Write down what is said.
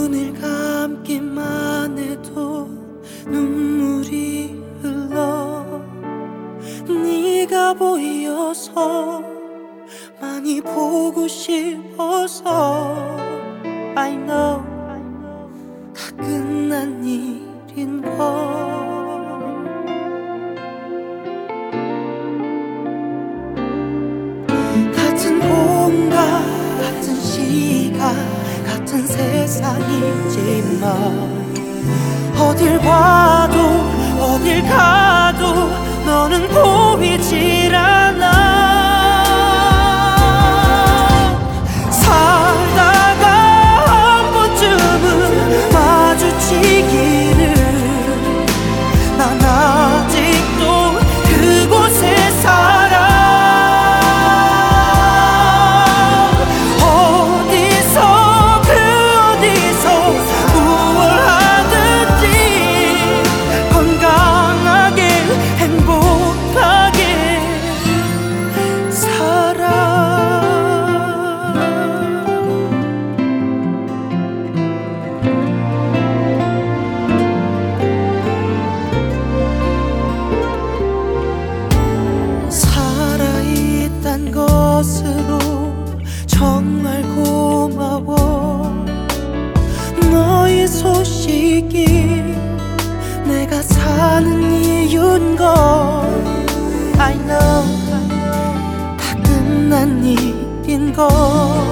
눈을 감기만 해도 눈물이 흘러. 네가 보여서 많이 보고 싶어서. I know 다 끝난 일인걸. 같은 공간 같은 시간 같은 세상이지만 어딜 봐도 어딜 가도 너는 보이질 않아. 살다가 한 번쯤은 마주치기를. 난 아직도 그곳에 살아. 것으로 정말 고마워. 너의 소식이 내가 사는 이유인걸. I know 다 끝난 일인걸.